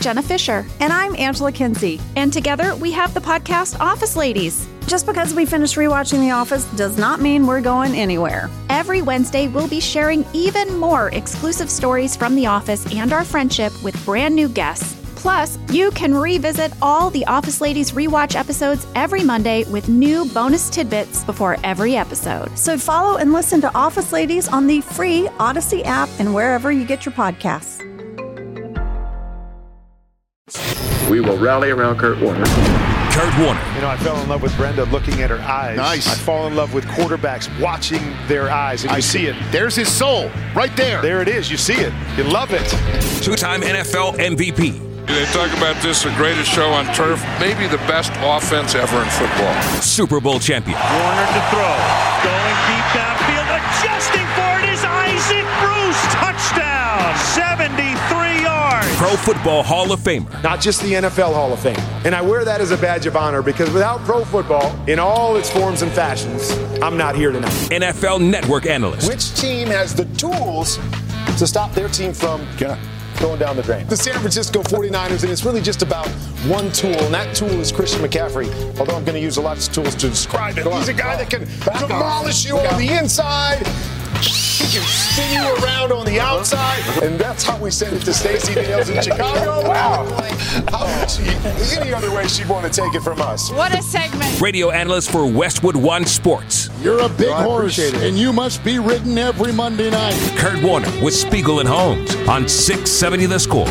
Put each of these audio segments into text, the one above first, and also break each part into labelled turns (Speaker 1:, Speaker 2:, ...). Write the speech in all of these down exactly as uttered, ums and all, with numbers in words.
Speaker 1: Jenna Fisher.
Speaker 2: And I'm Angela Kinsey.
Speaker 1: And together we have the podcast Office Ladies.
Speaker 2: Just because we finished rewatching The Office does not mean we're going anywhere.
Speaker 1: Every Wednesday, we'll be sharing even more exclusive stories from The Office and our friendship with brand new guests. Plus, you can revisit all the Office Ladies rewatch episodes every Monday with new bonus tidbits before every episode.
Speaker 2: So follow and listen to Office Ladies on the free Odyssey app and wherever you get your podcasts.
Speaker 3: We will rally around Kurt Warner.
Speaker 4: Kurt Warner.
Speaker 5: You know, I fell in love with Brenda looking at her eyes.
Speaker 6: Nice.
Speaker 5: I fall in love with quarterbacks watching their eyes, and you
Speaker 6: I
Speaker 5: see it.
Speaker 6: There's his soul, right there.
Speaker 5: There it is. You see it. You love it.
Speaker 4: Two-time N F L M V P.
Speaker 7: They talk about this, the greatest show on turf, maybe the best offense ever in football.
Speaker 4: Super Bowl champion.
Speaker 8: Warner to throw. Going deep downfield. Adjusting for it is Isaac Bruce. Touchdown. seventy-three yards.
Speaker 4: Pro Football Hall of Famer.
Speaker 5: Not just the N F L Hall of Fame. And I wear that as a badge of honor because without pro football, in all its forms and fashions, I'm not here tonight.
Speaker 4: N F L Network analyst.
Speaker 9: Which team has the tools to stop their team from
Speaker 5: Yeah.
Speaker 9: going down the drain? The San Francisco forty-niners, and it's really just about one tool, and that tool is Christian McCaffrey, although I'm going to use a lot of tools to describe it. He's a guy that can
Speaker 5: Back
Speaker 9: demolish you on the inside. He can spin you around on the outside, and that's how we send it to Stacey Dales in Chicago. Wow. How would she, any other way she'd want to take it from us?
Speaker 10: What a segment.
Speaker 4: Radio analyst for Westwood One Sports.
Speaker 6: You're a big
Speaker 5: No,
Speaker 6: horse, and you must be ridden every Monday night.
Speaker 4: Kurt Warner with Spiegel and Holmes on six seventy The Score.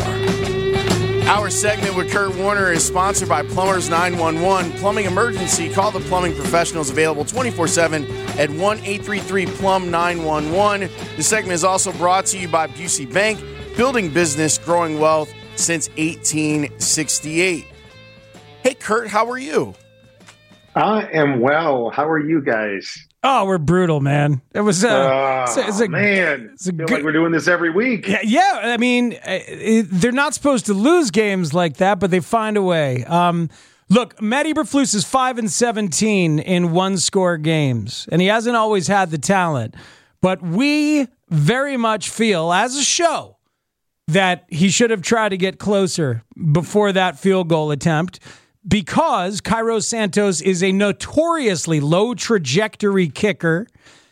Speaker 11: Our segment with Kurt Warner is sponsored by Plumbers nine one one. Plumbing emergency. Call the plumbing professionals available twenty-four seven at one eight three three plumb nine one one. The segment is also brought to you by Busey Bank, building business, growing wealth since eighteen sixty-eight. Hey, Kurt, how are you?
Speaker 12: I am well. How are you guys?
Speaker 13: Oh, we're brutal, man. It was, uh,
Speaker 12: uh
Speaker 13: it's, it's a,
Speaker 12: man.
Speaker 13: It's a
Speaker 12: I feel
Speaker 13: good,
Speaker 12: like we're doing this every week.
Speaker 13: Yeah, yeah. I mean, it, they're not supposed to lose games like that, but they find a way. Um, look, Matt Eberflus is five and seventeen in one-score games, and he hasn't always had the talent. But we very much feel, as a show, that he should have tried to get closer before that field goal attempt. Because Cairo Santos is a notoriously low trajectory kicker,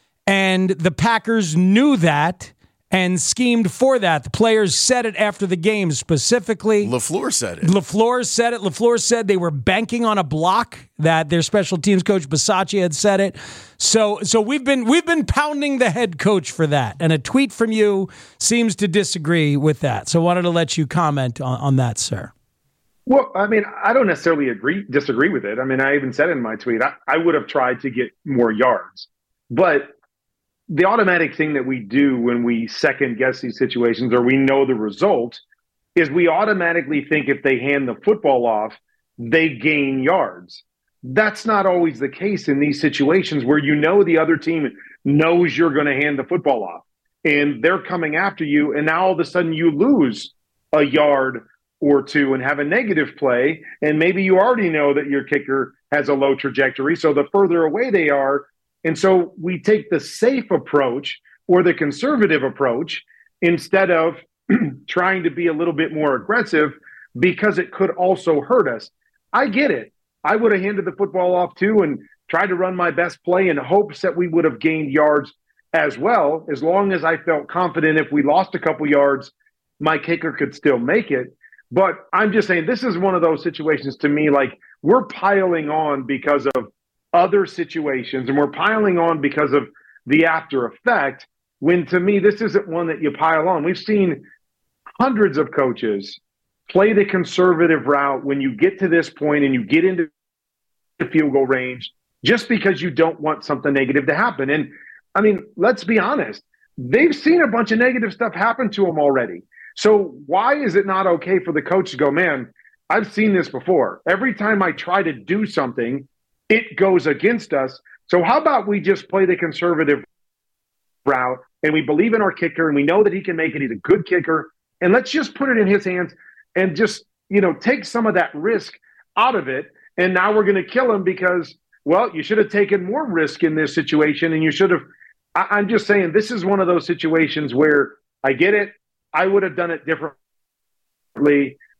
Speaker 13: and the Packers knew that and schemed for that. The players said it after the game specifically.
Speaker 11: LaFleur said it.
Speaker 13: LaFleur said it. LaFleur said they were banking on a block, that their special teams coach Bisaccia had said it. So so we've been we've been pounding the head coach for that. And a tweet from you seems to disagree with that. So I wanted to let you comment on, on that, sir.
Speaker 12: Well, I mean, I don't necessarily agree, disagree with it. I mean, I even said in my tweet, I, I would have tried to get more yards. But the automatic thing that we do when we second guess these situations or we know the result is we automatically think if they hand the football off, they gain yards. That's not always the case in these situations where you know the other team knows you're going to hand the football off and they're coming after you. And now all of a sudden you lose a yard or two and have a negative play, and maybe you already know that your kicker has a low trajectory, so the further away they are. And so we take the safe approach or the conservative approach instead of trying to be a little bit more aggressive because it could also hurt us. I get it. I would have handed the football off too and tried to run my best play in hopes that we would have gained yards as well, as long as I felt confident if we lost a couple yards, my kicker could still make it. But I'm just saying this is one of those situations to me, like we're piling on because of other situations and we're piling on because of the after effect, when to me, this isn't one that you pile on. We've seen hundreds of coaches play the conservative route when you get to this point and you get into the field goal range just because you don't want something negative to happen. And I mean, let's be honest, they've seen a bunch of negative stuff happen to them already. So why is it not okay for the coach to go, man, I've seen this before. Every time I try to do something, it goes against us. So how about we just play the conservative route and we believe in our kicker and we know that he can make it. He's a good kicker. And let's just put it in his hands and just, you know, take some of that risk out of it. And now we're going to kill him because, well, you should have taken more risk in this situation. And you should have, I, I'm just saying, this is one of those situations where I get it. I would have done it differently.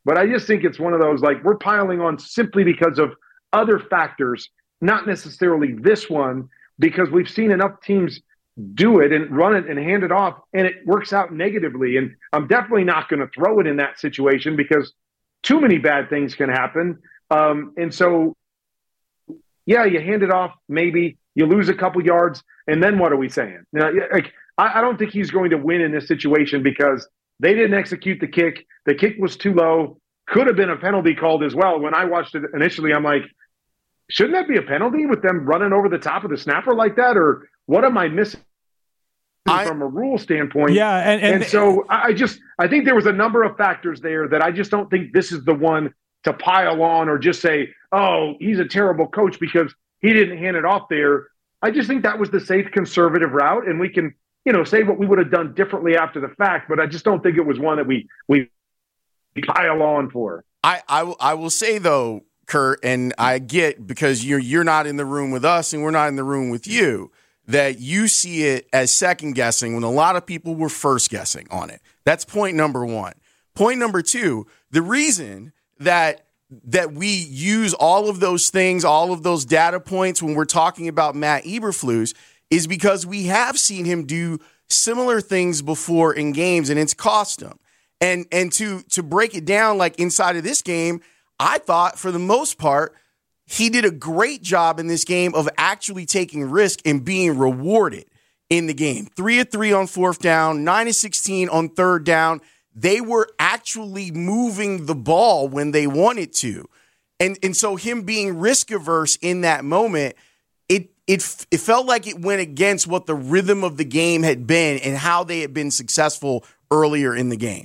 Speaker 12: But I just think it's one of those, like, we're piling on simply because of other factors, not necessarily this one, because we've seen enough teams do it and run it and hand it off, and it works out negatively. And I'm definitely not going to throw it in that situation because too many bad things can happen. Um, and so, yeah, you hand it off, maybe you lose a couple yards, and then what are we saying? You know, like, I, I don't think he's going to win in this situation because they didn't execute the kick. The kick was too low. Could have been a penalty called as well. When I watched it initially, I'm like, shouldn't that be a penalty with them running over the top of the snapper like that? Or what am I missing I, from a rule standpoint?
Speaker 13: Yeah, and, and,
Speaker 12: and so I just I think there was a number of factors there that I just don't think this is the one to pile on or just say, oh, he's a terrible coach because he didn't hand it off there. I just think that was the safe conservative route, and we can, you know, say what we would have done differently after the fact, but I just don't think it was one that we we pile on for.
Speaker 11: I, I, will, I will say, though, Kurt, and I get, because you're you're not in the room with us and we're not in the room with you, that you see it as second guessing when a lot of people were first guessing on it. That's point number one. Point number two, the reason that that we use all of those things, all of those data points when we're talking about Matt Eberflus is because we have seen him do similar things before in games, and it's cost him. And and to to break it down, like inside of this game, I thought for the most part, he did a great job in this game of actually taking risk and being rewarded in the game. Three of three on fourth down, nine of sixteen on third down. They were actually moving the ball when they wanted to. And and so him being risk averse in that moment, it it it felt like it went against what the rhythm of the game had been and how they had been successful earlier in the game.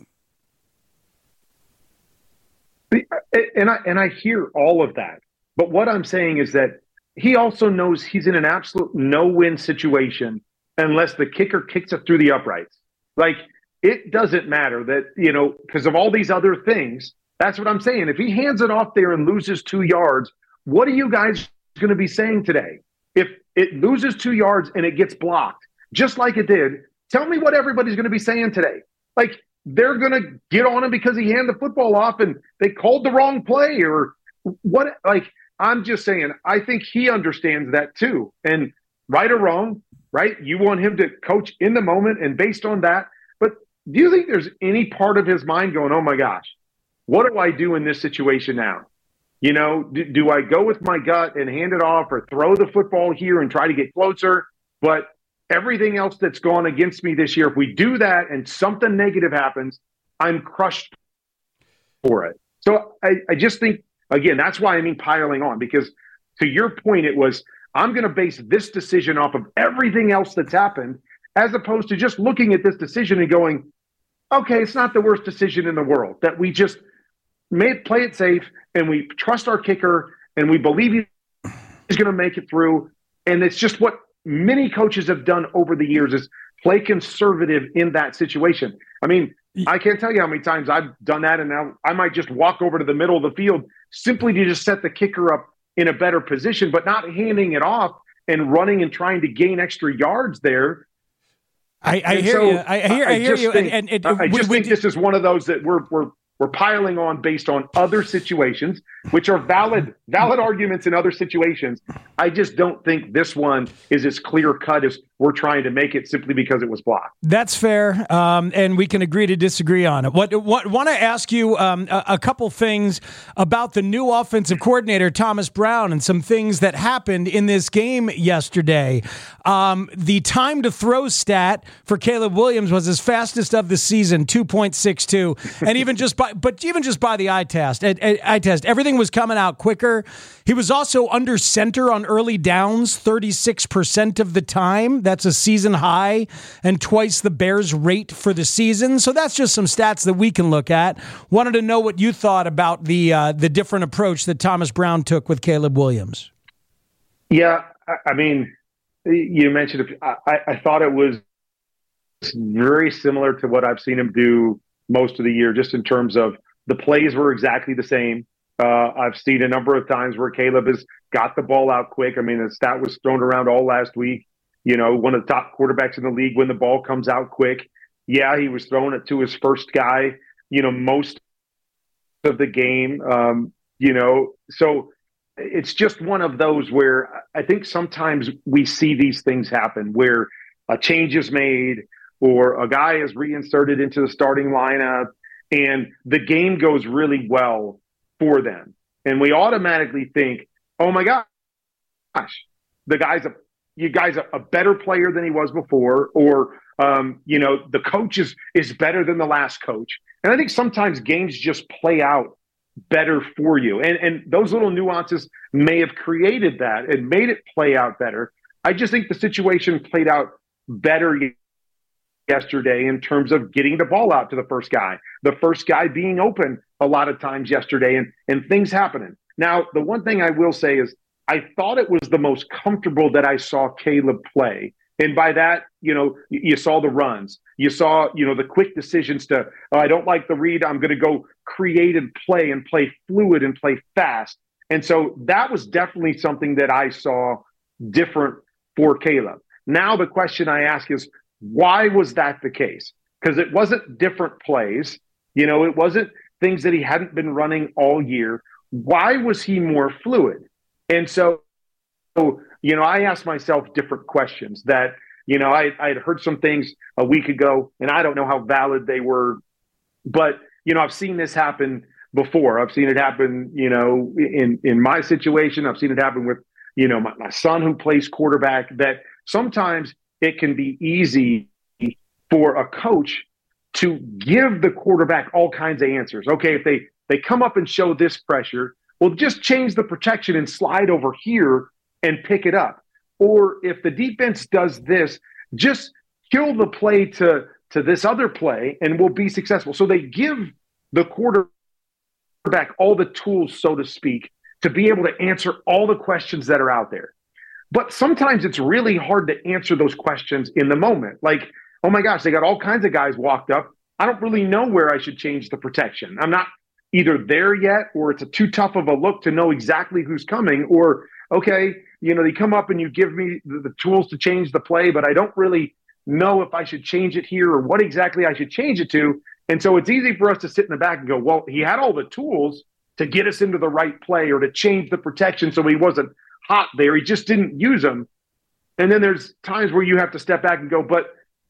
Speaker 12: And I and I hear all of that. But what I'm saying is that he also knows he's in an absolute no-win situation unless the kicker kicks it through the uprights. Like, it doesn't matter that, you know, because of all these other things. That's what I'm saying. If he hands it off there and loses two yards, what are you guys going to be saying today? If it loses two yards and it gets blocked, just like it did, tell me what everybody's going to be saying today. Like, they're going to get on him because he handed the football off and they called the wrong play or what. Like, I'm just saying, I think he understands that too. And right or wrong, right? You want him to coach in the moment and based on that. But do you think there's any part of his mind going, oh my gosh, what do I do in this situation now? You know, do, do I go with my gut and hand it off or throw the football here and try to get closer? But everything else that's gone against me this year, if we do that and something negative happens, I'm crushed for it. So I, I just think, again, that's why I mean piling on, because to your point, it was, I'm going to base this decision off of everything else that's happened, as opposed to just looking at this decision and going, okay, it's not the worst decision in the world, that we just may play it safe and we trust our kicker and we believe he's going to make it through. And it's just what many coaches have done over the years is play conservative in that situation. I mean, I can't tell you how many times I've done that, and now I might just walk over to the middle of the field simply to just set the kicker up in a better position, but not handing it off and running and trying to gain extra yards there.
Speaker 13: I, I hear
Speaker 12: so
Speaker 13: you. I hear, I I hear you.
Speaker 12: Think,
Speaker 13: and, and,
Speaker 12: and I just
Speaker 13: we,
Speaker 12: think
Speaker 13: we,
Speaker 12: this is one of those that we're we're we're piling on based on other situations, which are valid valid arguments in other situations. I just don't think this one is as clear cut as we're trying to make it simply because it was blocked.
Speaker 13: That's fair, um, and we can agree to disagree on it. What, what want to ask you um, a, a couple things about the new offensive coordinator, Thomas Brown, and some things that happened in this game yesterday. Um, the time to throw stat for Caleb Williams was his fastest of the season, two point six two, and even just by but even just by the eye test, eye test, everything was coming out quicker. He was also under center on early downs, thirty-six percent of the time. That's a season high and twice the Bears' rate for the season. So that's just some stats that we can look at. Wanted to know what you thought about the uh, the different approach that Thomas Brown took with Caleb Williams.
Speaker 12: Yeah, I mean, you mentioned it. I, I thought it was very similar to what I've seen him do most of the year, just in terms of the plays were exactly the same. Uh, I've seen a number of times where Caleb has got the ball out quick. I mean, the stat was thrown around all last week. You know, one of the top quarterbacks in the league when the ball comes out quick. Yeah, he was throwing it to his first guy, you know, most of the game. Um, you know, so it's just one of those where I think sometimes we see these things happen where a change is made or a guy is reinserted into the starting lineup and the game goes really well for them. And we automatically think, oh my gosh, the guy's a, you guys a, a better player than he was before, or, um, you know, the coach is, is better than the last coach. And I think sometimes games just play out better for you. And, and those little nuances may have created that and made it play out better. I just think the situation played out better yesterday in terms of getting the ball out to the first guy, the first guy being open a lot of times yesterday, and, and things happening. Now, the one thing I will say is I thought it was the most comfortable that I saw Caleb play. And by that, you know, you saw the runs. You saw, you know, the quick decisions to, oh, I don't like the read. I'm going to go create and play and play fluid and play fast. And so that was definitely something that I saw different for Caleb. Now the question I ask is, why was that the case? Because it wasn't different plays. You know, it wasn't things that he hadn't been running all year. Why was he more fluid? And so, you know, I asked myself different questions that, you know, I I had heard some things a week ago, and I don't know how valid they were, but, you know, I've seen this happen before. I've seen it happen, you know, in, in my situation. I've seen it happen with, you know, my, my son who plays quarterback, that sometimes it can be easy for a coach to give the quarterback all kinds of answers. Okay, if they, they come up and show this pressure, well, just change the protection and slide over here and pick it up. Or if the defense does this, just kill the play to, to this other play and we'll be successful. So they give the quarterback all the tools, so to speak, to be able to answer all the questions that are out there. But sometimes it's really hard to answer those questions in the moment. Like, oh my gosh, they got all kinds of guys walked up. I don't really know where I should change the protection. I'm not either there yet, or it's a too tough of a look to know exactly who's coming, or, okay, you know, they come up and you give me the, the tools to change the play, but I don't really know if I should change it here or what exactly I should change it to. And so it's easy for us to sit in the back and go, well, he had all the tools to get us into the right play or to change the protection so he wasn't hot there. He just didn't use them. And then there's times where you have to step back and go, but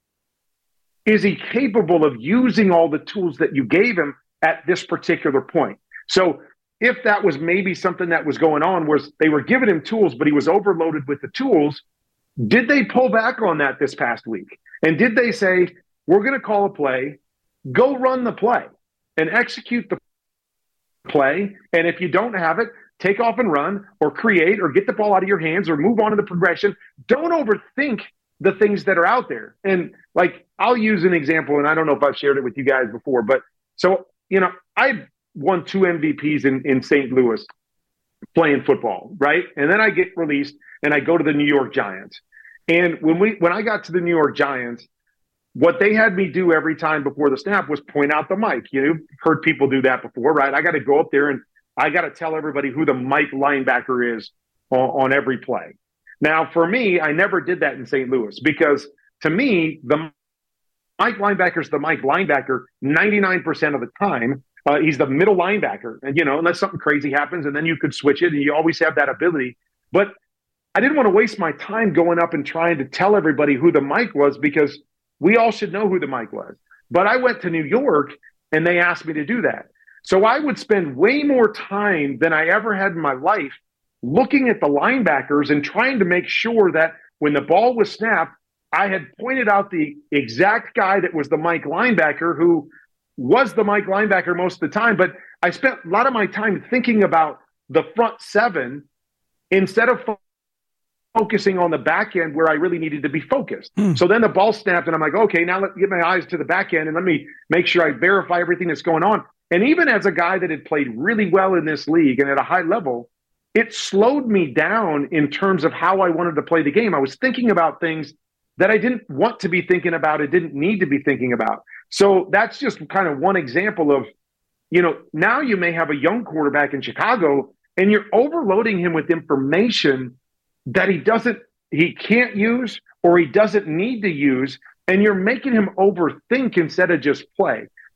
Speaker 12: is he capable of using all the tools that you gave him at this particular point? So if that was maybe something that was going on, was they were giving him tools, but he was overloaded with the tools, did they pull back on that this past week? And did they say, we're going to call a play, go run the play and execute the play. And if you don't have it, take off and run or create or get the ball out of your hands or move on to the progression. Don't overthink the things that are out there. And like, I'll use an example, and I don't know if I've shared it with you guys before, but so, you know, I won two M V Ps in, in Saint Louis playing football, right? And then I get released and I go to the New York Giants. And when we when I got to the New York Giants, what they had me do every time before the snap was point out the mic. You know, heard people do that before, right? I got to go up there and I got to tell everybody who the Mike linebacker is on, on every play. Now, for me, I never did that in Saint Louis because to me, the Mike linebacker is the Mike linebacker ninety-nine percent of the time. Uh, he's the middle linebacker. And, you know, unless something crazy happens and then you could switch it and you always have that ability. But I didn't want to waste my time going up and trying to tell everybody who the Mike was because we all should know who the Mike was. But I went to New York and they asked me to do that. So I would spend way more time than I ever had in my life looking at the linebackers and trying to make sure that when the ball was snapped, I had pointed out the exact guy that was the Mike linebacker who was the Mike linebacker most of the time. But I spent a lot of my time thinking about the front seven instead of fo- focusing on the back end where I really needed to be focused. Mm. So then the ball snapped and I'm like, okay, now let me get my eyes to the back end and let me make sure I verify everything that's going on. And even as a guy that had played really well in this league and at a high level, it slowed me down in terms of how I wanted to play the game. I was thinking about things that I didn't want to be thinking about, I didn't need to be thinking about. So that's just kind of one example of, you know, now you may have a young quarterback in Chicago and you're overloading him with information that he doesn't, he can't use or he doesn't need to use, and you're making him overthink instead of just play.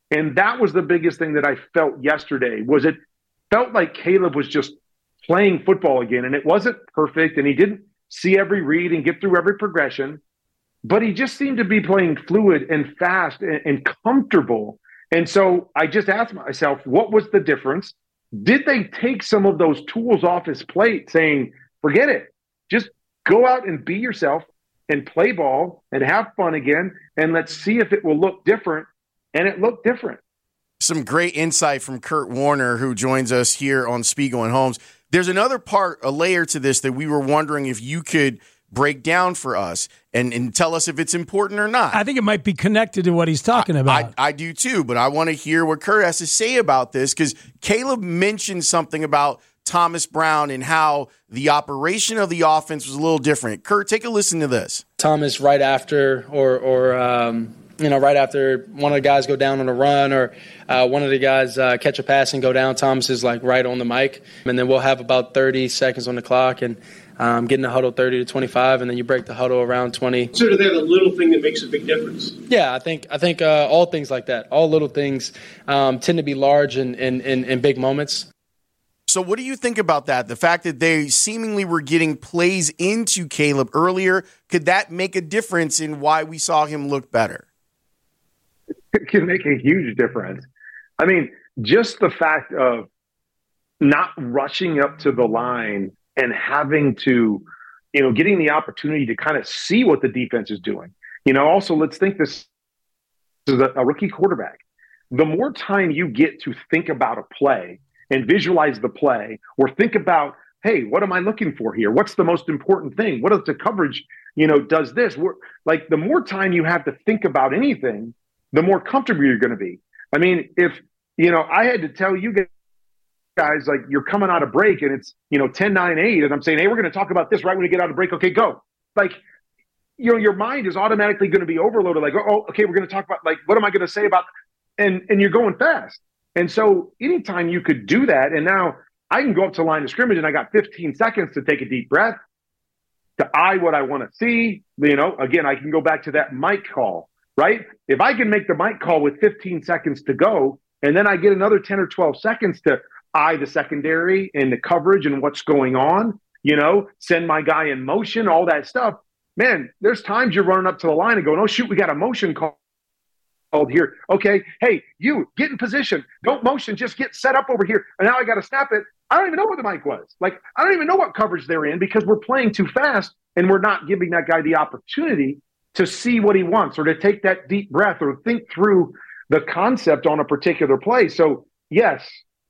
Speaker 12: And that was the biggest thing that I felt yesterday, was it felt like Caleb was just playing football again. And it wasn't perfect, and he didn't see every read and get through every progression, but he just seemed to be playing fluid and fast and, and comfortable. And so I just asked myself, what was the difference? Did they take some of those tools off his plate, saying, forget it, just go out and be yourself and play ball and have fun again, and let's see if it will look different? And it looked different.
Speaker 11: Some great insight from Kurt Warner, who joins us here on Spiegel and Holmes. There's another part, a layer to this that we were wondering if you could break down for us and, and tell us if it's important or not.
Speaker 13: I think it might be connected to what he's talking
Speaker 11: I,
Speaker 13: about.
Speaker 11: I, I do too, but I want to hear what Kurt has to say about this, because Caleb mentioned something about Thomas Brown and how the operation of the offense was a little different. Kurt, take a listen to this.
Speaker 10: Thomas right after or or um, you know right after one of the guys go down on a run, or uh, one of the guys uh, catch a pass and go down, Thomas is like right on the mic, and then we'll have about thirty seconds on the clock and um, get in the huddle thirty to twenty-five, and then you break the huddle around twenty.
Speaker 14: Consider that a little thing that makes a big difference.
Speaker 10: Yeah, I think I think uh, all things like that, all little things um, tend to be large in, in, in, in big moments.
Speaker 11: So what do you think about that? The fact that they seemingly were getting plays into Caleb earlier, could that make a difference in why we saw him look better?
Speaker 12: It can make a huge difference. I mean, just the fact of not rushing up to the line and having to, you know, getting the opportunity to kind of see what the defense is doing. You know, also, let's think this is a, a rookie quarterback. The more time you get to think about a play and visualize the play, or think about, hey, what am I looking for here? What's the most important thing? What is the coverage, you know, does this? We're, like, the more time you have to think about anything, the more comfortable you're going to be. I mean, if, you know, I had to tell you guys, like, you're coming out of break and it's, you know, ten, nine, eight, and I'm saying, hey, we're going to talk about this right when we get out of break. Okay, go. Like, you know, your mind is automatically going to be overloaded. Like, oh, okay, we're going to talk about, like, what am I going to say about, and and you're going fast. And so anytime you could do that, and now I can go up to the line of scrimmage and I got fifteen seconds to take a deep breath, to eye what I want to see. You know, again, I can go back to that mic call, right? If I can make the mic call with fifteen seconds to go, and then I get another ten or twelve seconds to eye the secondary and the coverage and what's going on, you know, send my guy in motion, all that stuff. Man, there's times you're running up to the line and going, oh, shoot, we got a motion call. Called here. Okay. Hey, you get in position. Don't motion. Just get set up over here. And now I got to snap it. I don't even know what the mic was. Like, I don't even know what coverage they're in, because we're playing too fast and we're not giving that guy the opportunity to see what he wants, or to take that deep breath, or think through the concept on a particular play. So yes,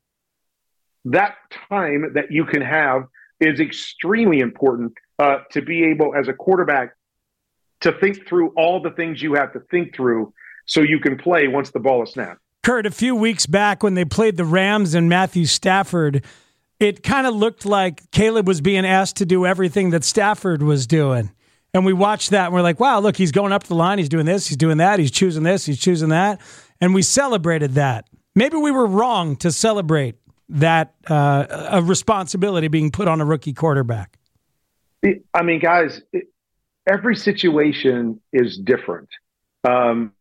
Speaker 12: that time that you can have is extremely important uh, to be able, as a quarterback, to think through all the things you have to think through, so you can play once the ball is snapped.
Speaker 13: Kurt, a few weeks back when they played the Rams and Matthew Stafford, it kind of looked like Caleb was being asked to do everything that Stafford was doing. And we watched that and we're like, wow, look, he's going up the line. He's doing this. He's doing that. He's choosing this. He's choosing that. And we celebrated that. Maybe we were wrong to celebrate that uh, a responsibility being put on a rookie quarterback.
Speaker 12: I mean, guys, it, every situation is different. Um,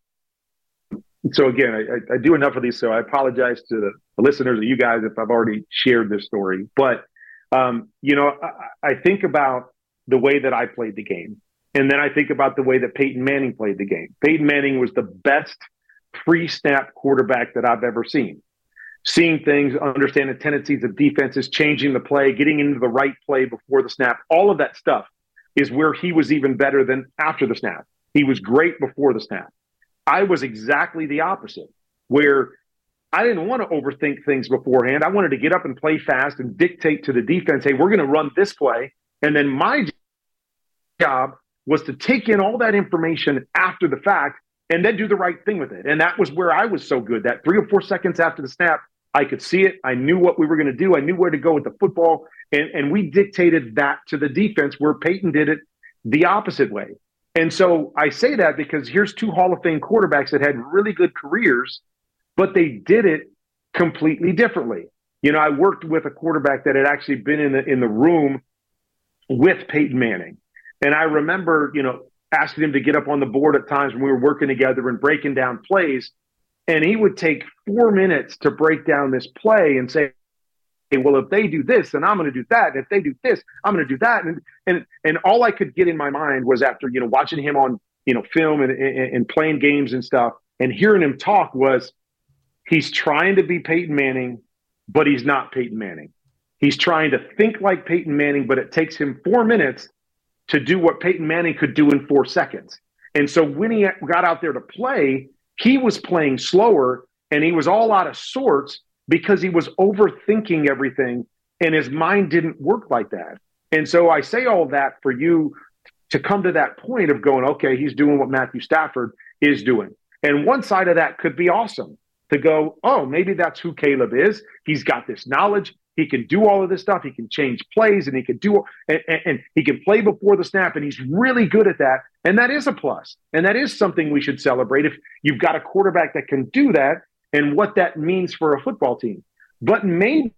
Speaker 12: So again, I, I do enough of these, so I apologize to the, the listeners of you guys if I've already shared this story. But, um, you know, I, I think about the way that I played the game. And then I think about the way that Peyton Manning played the game. Peyton Manning was the best pre-snap quarterback that I've ever seen. Seeing things, understanding tendencies of defenses, changing the play, getting into the right play before the snap, all of that stuff is where he was even better than after the snap. He was great before the snap. I was exactly the opposite, where I didn't want to overthink things beforehand. I wanted to get up and play fast and dictate to the defense, hey, we're going to run this play. And then my job was to take in all that information after the fact and then do the right thing with it. And that was where I was so good. That three or four seconds after the snap, I could see it. I knew what we were going to do. I knew where to go with the football. And, and we dictated that to the defense, where Peyton did it the opposite way. And so I say that because here's two Hall of Fame quarterbacks that had really good careers, but they did it completely differently. You know, I worked with a quarterback that had actually been in the in the room with Peyton Manning. And I remember, you know, asking him to get up on the board at times when we were working together and breaking down plays. And he would take four minutes to break down this play and say, hey, well, if they do this, then I'm going to do that. And if they do this, I'm going to do that. And, and, and all I could get in my mind was after, you know, watching him on, you know, film and, and, and playing games and stuff and hearing him talk was he's trying to be Peyton Manning, but he's not Peyton Manning. He's trying to think like Peyton Manning, but it takes him four minutes to do what Peyton Manning could do in four seconds. And so when he got out there to play, he was playing slower and he was all out of sorts because he was overthinking everything and his mind didn't work like that. And so I say all that for you to come to that point of going, okay, he's doing what Matthew Stafford is doing. And one side of that could be awesome to go, oh, maybe that's who Caleb is. He's got this knowledge. He can do all of this stuff. He can change plays and he can do and, and, and he can play before the snap. And he's really good at that. And that is a plus. And that is something we should celebrate if you've got a quarterback that can do that and what that means for a football team. But maybe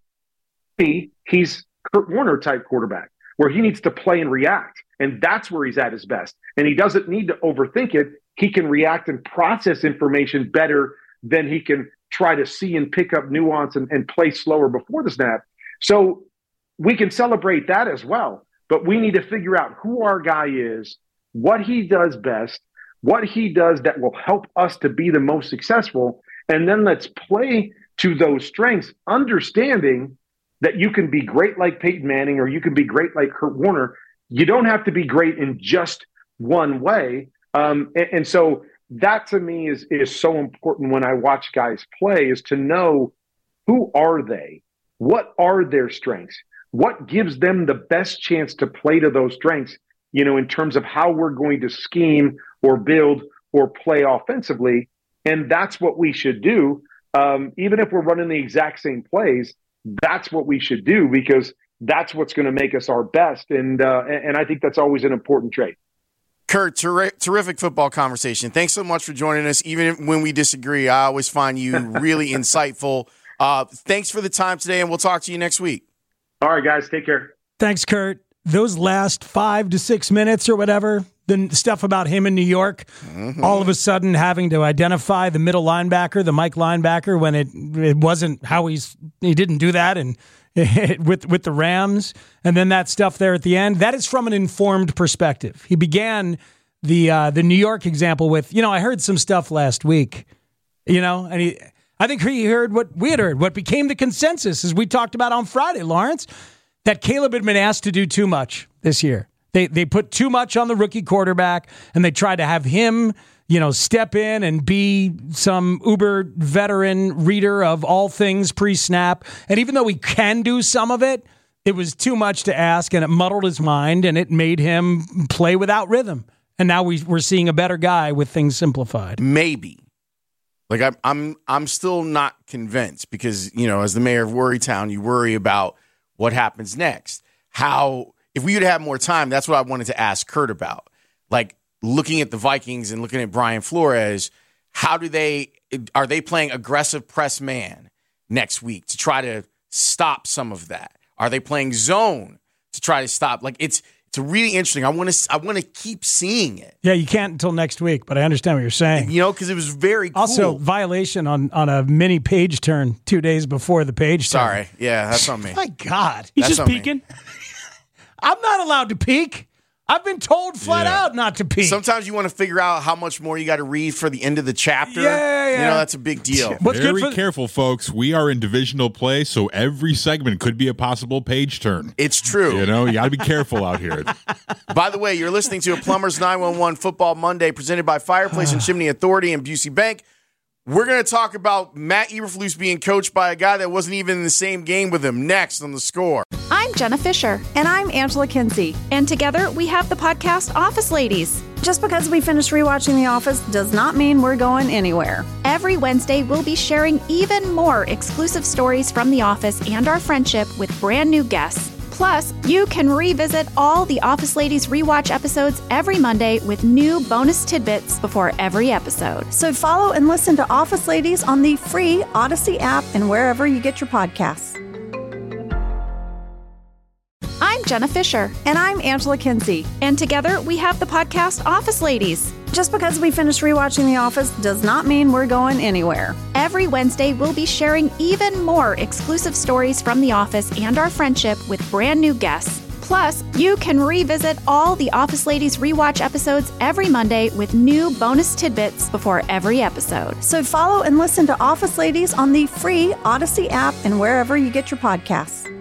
Speaker 12: he's Kurt Warner type quarterback where he needs to play and react. And that's where he's at his best. And he doesn't need to overthink it. He can react and process information better than he can try to see and pick up nuance and, and play slower before the snap. So we can celebrate that as well. But we need to figure out who our guy is, what he does best, what he does that will help us to be the most successful. And then let's play to those strengths, understanding that you can be great like Peyton Manning or you can be great like Kurt Warner. You don't have to be great in just one way. Um, and, and so that to me is, is so important when I watch guys play, is to know who are they? What are their strengths? What gives them the best chance to play to those strengths, you know, in terms of how we're going to scheme or build or play offensively. And that's what we should do. Um, even if we're running the exact same plays, that's what we should do because that's what's going to make us our best. And, uh, and I think that's always an important trait.
Speaker 11: Kurt, ter- terrific football conversation. Thanks so much for joining us. Even when we disagree, I always find you really insightful. Uh, thanks for the time today, and we'll talk to you next week.
Speaker 12: All right, guys. Take care.
Speaker 13: Thanks, Kurt. Those last five to six minutes or whatever, the stuff about him in New York, mm-hmm. all of a sudden having to identify the middle linebacker, the Mike linebacker, when it it wasn't how he's he didn't do that, and with with the Rams, and then that stuff there at the end. That is from an informed perspective. He began the uh, the New York example with, you know, I heard some stuff last week, you know, and he. I think he heard what we had heard, what became the consensus, as we talked about on Friday, Lawrence, that Caleb had been asked to do too much this year. They they put too much on the rookie quarterback, and they tried to have him, you know, step in and be some uber veteran reader of all things pre-snap. And even though he can do some of it, it was too much to ask, and it muddled his mind, and it made him play without rhythm. And now we, we're seeing a better guy with things simplified.
Speaker 11: Maybe. Like I'm, I'm, I'm still not convinced because, you know, as the mayor of Worrytown, you worry about what happens next. How, if we would have more time, that's what I wanted to ask Kurt about. Like looking at the Vikings and looking at Brian Flores, how do they, are they playing aggressive press man next week to try to stop some of that? Are they playing zone to try to stop? Like it's, It's really interesting. I want to. I want to keep seeing it.
Speaker 13: Yeah, you can't until next week, but I understand what you're saying.
Speaker 11: You know, because it was very cool.
Speaker 13: Also, violation on, on a mini page turn two days before the page turn.
Speaker 11: Sorry. Yeah, that's on me.
Speaker 13: My God. He's
Speaker 11: that's
Speaker 13: just peeking. I'm not allowed to peek. I've been told flat yeah. out not to peek.
Speaker 11: Sometimes you want to figure out how much more you got to read for the end of the chapter.
Speaker 13: Yeah, yeah.
Speaker 11: You know, that's a big deal.
Speaker 15: What's Very good for- careful, folks. We are in divisional play, so every segment could be a possible page turn.
Speaker 11: It's true.
Speaker 15: You know, you got to be careful out here.
Speaker 11: By the way, you're listening to a Plumbers nine one one Football Monday presented by Fireplace and Chimney Authority and Busey Bank. We're going to talk about Matt Eberflus being coached by a guy that wasn't even in the same game with him next on The Score.
Speaker 1: I'm Jenna Fisher.
Speaker 2: And I'm Angela Kinsey.
Speaker 1: And together we have the podcast Office Ladies.
Speaker 2: Just because we finished rewatching The Office does not mean we're going anywhere.
Speaker 1: Every Wednesday, we'll be sharing even more exclusive stories from The Office and our friendship with brand new guests. Plus, you can revisit all the Office Ladies rewatch episodes every Monday with new bonus tidbits before every episode.
Speaker 2: So follow and listen to Office Ladies on the free Odyssey app and wherever you get your podcasts.
Speaker 1: I'm Jenna Fisher.
Speaker 2: And I'm Angela Kinsey.
Speaker 1: And together we have the podcast Office Ladies.
Speaker 2: Just because we finished rewatching The Office does not mean we're going anywhere.
Speaker 1: Every Wednesday, we'll be sharing even more exclusive stories from The Office and our friendship with brand new guests. Plus, you can revisit all the Office Ladies rewatch episodes every Monday with new bonus tidbits before every episode.
Speaker 2: So follow and listen to Office Ladies on the free Odyssey app and wherever you get your podcasts.